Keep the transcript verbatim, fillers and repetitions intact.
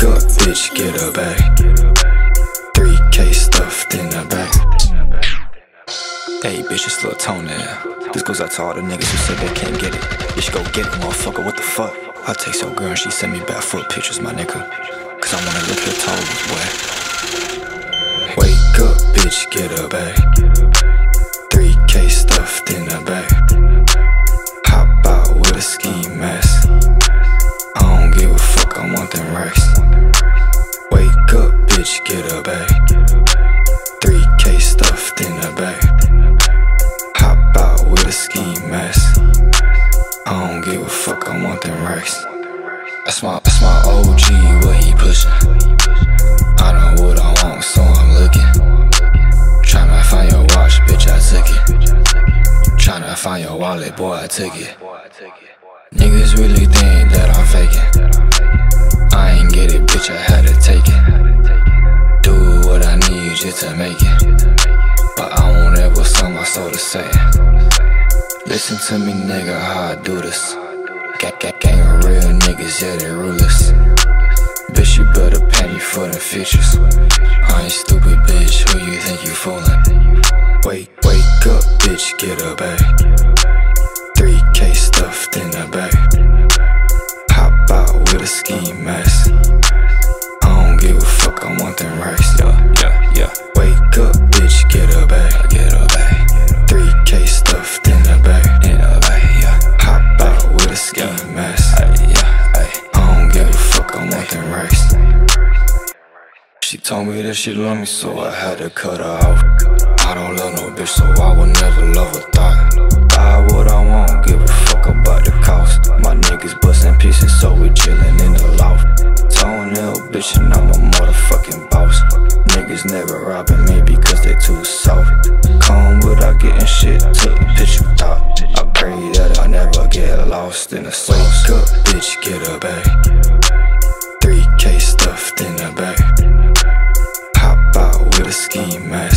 up, bitch, get a bag. three K stuffed in the back. Hey, bitch, it's Lil Tony. This goes out to all the niggas who said they can't get it. Bitch, go get it, motherfucker, what the fuck? I text your girl and she sent me back foot pictures, my nigga. Cause I wanna lick your toes, boy. Wake up, bitch, get a bag. three K stuffed in the back. Hop out with a ski mask. I don't give a fuck, I want them racks. Wake up, bitch, get a bag. three K stuffed in the back. Hop out with a ski mask. I don't give a fuck, I want them racks. That's my, that's my O G, what he pushin'. I know what I want, so I'm looking. Tryna find your watch, bitch, I took it. Tryna find your wallet, boy, I took it. Niggas really think that I'm faking. I ain't get it, bitch, I had to take it. Do what I need just to make it. But I won't ever sell my soul to Satan. Listen to me, nigga, how I do this. Gang, gang, gang of real niggas, yeah, they rulers. Bitch, you better pay me for the features. I ain't stupid, bitch, who you think you fooling? Wake, wake up, bitch, get a bag. three K stuffed in the back. Hop out with a ski mask. I don't give a fuck, I want them racks. Yeah, yeah, yeah. Wake up, bitch, get a bag. Get a bag. three K stuffed in the back. In the back, yeah. Hop out with a ski yeah. mask. Ay, yeah, ay. I don't give a fuck, I want them racks. She told me that she love me, so I had to cut her off. I don't love no bitch, so I will never love a thought. Buy what I want, give a fuck about the cost. My niggas bustin' pieces, so we chillin' in the loft. Toenail bitch, and I'm a motherfucking boss. Niggas never robbing me because they too soft. Calm without getting shit to the bitch you thought. I pray that I never get lost in the sauce. Wake up, bitch, get a bag. three K stuffed in the back. Hop out with a ski mask.